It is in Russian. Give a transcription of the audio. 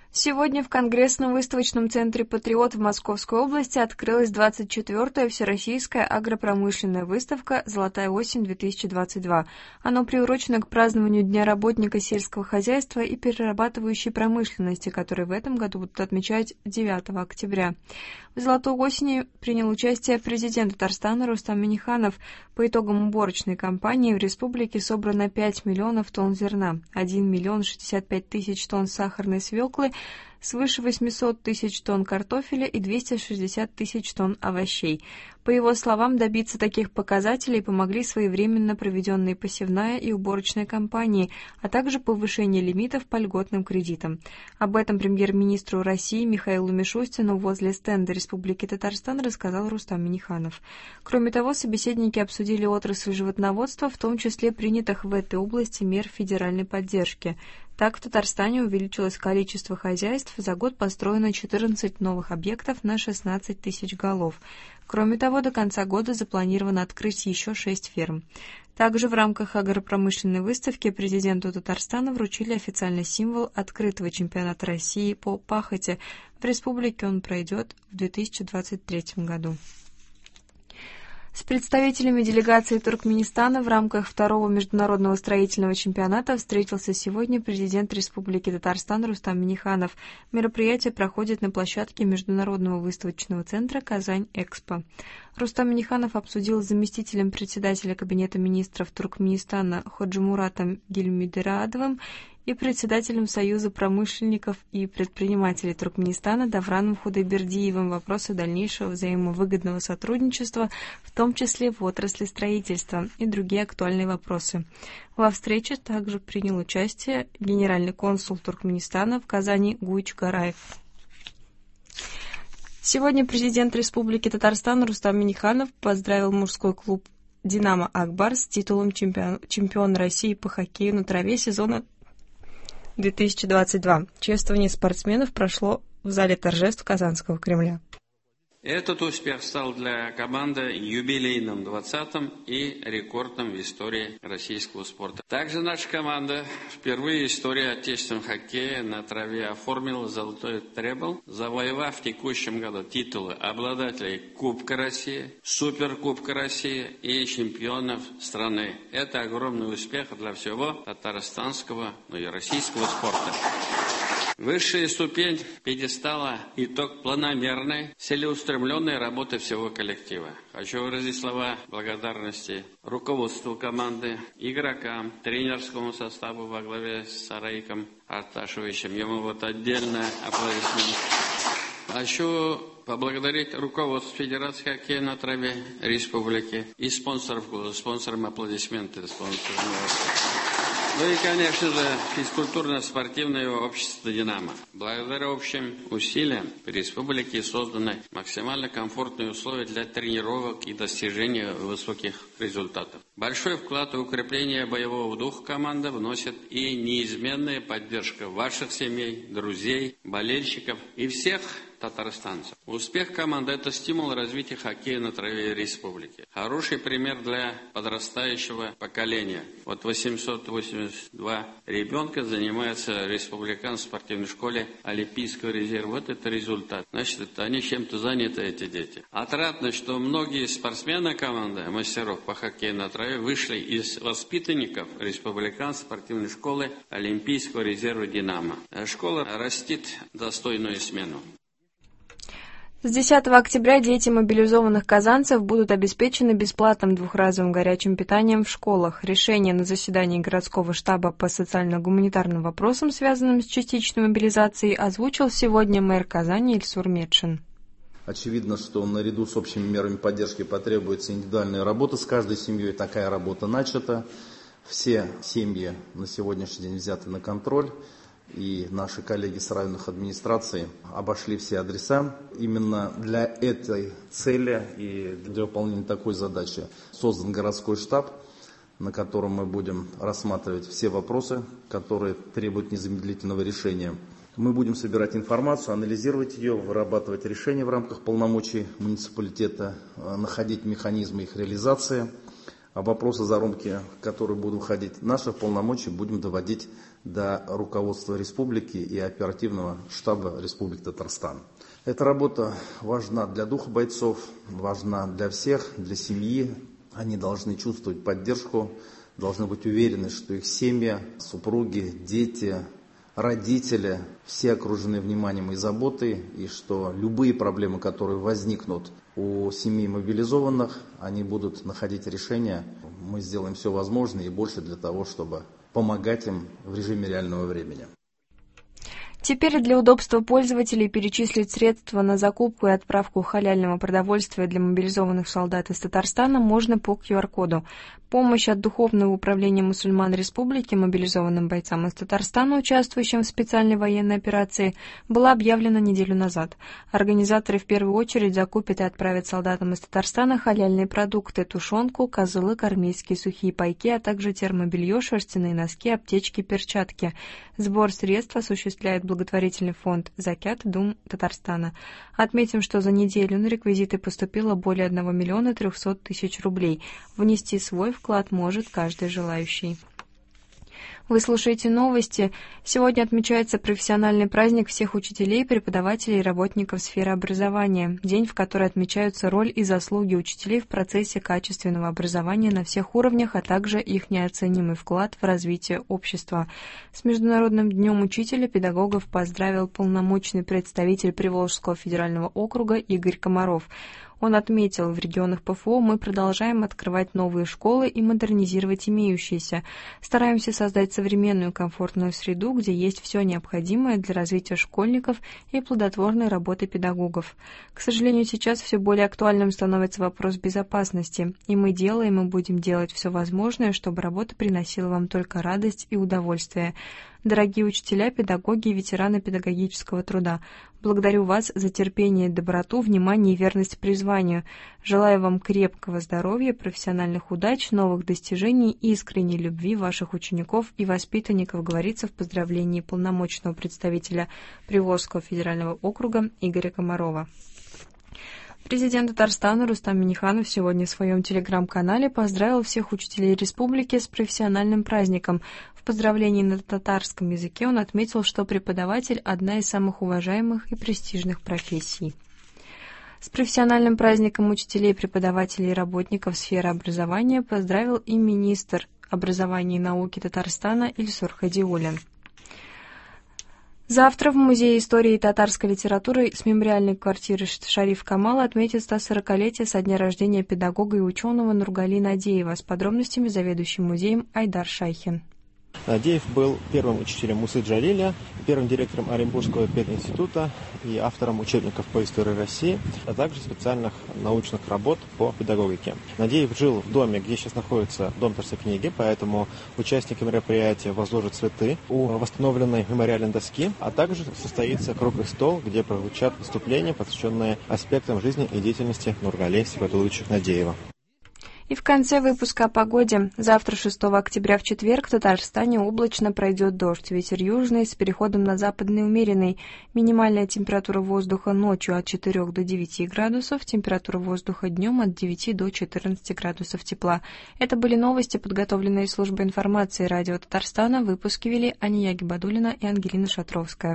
Сегодня в Конгрессно-выставочном центре «Патриот» в Московской области открылась 24-я Всероссийская агропромышленная выставка «Золотая осень-2022». Оно приурочено к празднованию Дня работника сельского хозяйства и перерабатывающей промышленности, который в этом году будут отмечать 9 октября. В «Золотой осени» принял участие президент Татарстана Рустам Минниханов. По итогам уборочной кампании в республике собрано 5 миллионов тонн зерна, 1 миллион 65 тысяч тонн сахарной свеклы, свыше 800 тысяч тонн картофеля и 260 тысяч тонн овощей. По его словам, добиться таких показателей помогли своевременно проведенные посевная и уборочная кампании, а также повышение лимитов по льготным кредитам. Об этом премьер-министру России Михаилу Мишустину возле стенда Республики Татарстан рассказал Рустам Минниханов. Кроме того, собеседники обсудили отрасль животноводства, в том числе принятых в этой области мер федеральной поддержки. Так, в Татарстане увеличилось количество хозяйств, за год построено 14 новых объектов на 16 тысяч голов. Кроме того, до конца года запланировано открыть еще 6 ферм. Также в рамках агропромышленной выставки президенту Татарстана вручили официальный символ открытого чемпионата России по пахоте. В республике он пройдет в 2023 году. С представителями делегации Туркменистана в рамках второго международного строительного чемпионата встретился сегодня президент Республики Татарстан Рустам Минниханов. Мероприятие проходит на площадке Международного выставочного центра «Казань-Экспо». Рустам Минниханов обсудил с заместителем председателя Кабинета министров Туркменистана Ходжимуратом Гильмидерадовым и председателем Союза промышленников и предпринимателей Туркменистана Давраном Худайбердиевым вопросы дальнейшего взаимовыгодного сотрудничества, в том числе в отрасли строительства, и другие актуальные вопросы. Во встрече также принял участие генеральный консул Туркменистана в Казани Гуйч Гараев. Сегодня президент Республики Татарстан Рустам Минниханов поздравил мужской клуб «Динамо Акбар» с титулом чемпиона России по хоккею на траве сезона 2022. Чествование спортсменов прошло в зале торжеств Казанского Кремля. Этот успех стал для команды юбилейным 20-м и рекордом в истории российского спорта. Также наша команда впервые в истории отечественного хоккея на траве оформила золотой требл, завоевав в текущем году титулы обладателей Кубка России, Суперкубка России и чемпионов страны. Это огромный успех для всего татарстанского, и российского спорта. Высшая ступень пьедестала – итог планомерной, целеустремленной работы всего коллектива. Хочу выразить слова благодарности руководству команды, игрокам, тренерскому составу во главе с Сараиком Арташевичем. Ему отдельно аплодисменты. Хочу поблагодарить руководство Федерации хоккея на траве Республики и спонсорам аплодисменты. Ну и, конечно же, физкультурно-спортивное общество «Динамо». Благодаря общим усилиям в республике созданы максимально комфортные условия для тренировок и достижения высоких результатов. Большой вклад в укрепление боевого духа команды вносит и неизменная поддержка ваших семей, друзей, болельщиков и всех татарстанцев. Успех команды – это стимул развития хоккея на траве республики. Хороший пример для подрастающего поколения. Вот 882 ребенка занимаются в республиканской спортивной школе Олимпийского резерва. Вот это результат. Значит, они чем-то заняты, эти дети. Отрадно, что многие спортсмены команды, мастеров по хоккею на траве, вышли из воспитанников республиканской спортивной школы Олимпийского резерва «Динамо». Школа растит достойную смену. С 10 октября дети мобилизованных казанцев будут обеспечены бесплатным двухразовым горячим питанием в школах. Решение на заседании городского штаба по социально-гуманитарным вопросам, связанным с частичной мобилизацией, озвучил сегодня мэр Казани Ильсур Метшин. Очевидно, что наряду с общими мерами поддержки потребуется индивидуальная работа с каждой семьей. Такая работа начата. Все семьи на сегодняшний день взяты на контроль. И наши коллеги с районных администраций обошли все адреса. Именно для этой цели и для выполнения такой задачи создан городской штаб, на котором мы будем рассматривать все вопросы, которые требуют незамедлительного решения. Мы будем собирать информацию, анализировать ее, вырабатывать решения в рамках полномочий муниципалитета, находить механизмы их реализации. А вопросы заромки, которые будут входить в наши полномочия, будем доводить до руководства республики и оперативного штаба Республики Татарстан. Эта работа важна для духа бойцов, важна для всех, для семьи. Они должны чувствовать поддержку, должны быть уверены, что их семьи, супруги, дети, родители, все окружены вниманием и заботой, и что любые проблемы, которые возникнут у семей мобилизованных, они будут находить решения. Мы сделаем все возможное и больше для того, чтобы помогать им в режиме реального времени. Теперь для удобства пользователей перечислить средства на закупку и отправку халяльного продовольствия для мобилизованных солдат из Татарстана можно по QR-коду. Помощь от Духовного управления мусульман республики мобилизованным бойцам из Татарстана, участвующим в специальной военной операции, была объявлена неделю назад. Организаторы в первую очередь закупят и отправят солдатам из Татарстана халяльные продукты, тушенку, козылык, армейские сухие пайки, а также термобелье, шерстяные носки, аптечки, перчатки. Сбор средств осуществляет благотворительный фонд «Закят Дум Татарстана». Отметим, что за неделю на реквизиты поступило более 1 300 000 рублей. Внести свой вклад может каждый желающий. Вы слушаете новости. Сегодня отмечается профессиональный праздник всех учителей, преподавателей и работников сферы образования. День, в который отмечаются роль и заслуги учителей в процессе качественного образования на всех уровнях, а также их неоценимый вклад в развитие общества. С Международным днем учителя педагогов поздравил полномочный представитель Приволжского федерального округа Игорь Комаров. Он отметил, в регионах ПФО мы продолжаем открывать новые школы и модернизировать имеющиеся. Стараемся создать современную комфортную среду, где есть все необходимое для развития школьников и плодотворной работы педагогов. К сожалению, сейчас все более актуальным становится вопрос безопасности, и мы делаем и будем делать все возможное, чтобы работа приносила вам только радость и удовольствие. Дорогие учителя, педагоги и ветераны педагогического труда, благодарю вас за терпение, доброту, внимание и верность призванию. Желаю вам крепкого здоровья, профессиональных удач, новых достижений и искренней любви ваших учеников и воспитанников, говорится в поздравлении полномочного представителя Приволжского федерального округа Игоря Комарова. Президент Татарстана Рустам Минниханов сегодня в своем телеграм-канале поздравил всех учителей республики с профессиональным праздником. В поздравлении на татарском языке он отметил, что преподаватель – одна из самых уважаемых и престижных профессий. С профессиональным праздником учителей, преподавателей и работников сферы образования поздравил и министр образования и науки Татарстана Ильсур Хадиуллин. Завтра в Музее истории и татарской литературы с мемориальной квартиры Шариф Камала отметит 140-летие со дня рождения педагога и ученого Нургали Надеева. С подробностями заведующий музеем Айдар Шайхин. Надеев был первым учителем Мусы Джалиля, первым директором Оренбургского пединститута и автором учебников по истории России, а также специальных научных работ по педагогике. Надеев жил в доме, где сейчас находится Дом Тарской книги, поэтому участники мероприятия возложат цветы у восстановленной мемориальной доски, а также состоится круглый стол, где прозвучат выступления, посвященные аспектам жизни и деятельности Нургали Сибатуловича Надеева. И в конце выпуска о погоде. Завтра, 6 октября, в четверг, в Татарстане облачно, пройдет дождь. Ветер южный с переходом на западный умеренный. Минимальная температура воздуха ночью от 4 до 9 градусов, температура воздуха днем от 9 до 14 градусов тепла. Это были новости, подготовленные службой информации радио Татарстана. Выпуски вели Ания Гибадуллина и Ангелина Шатровская.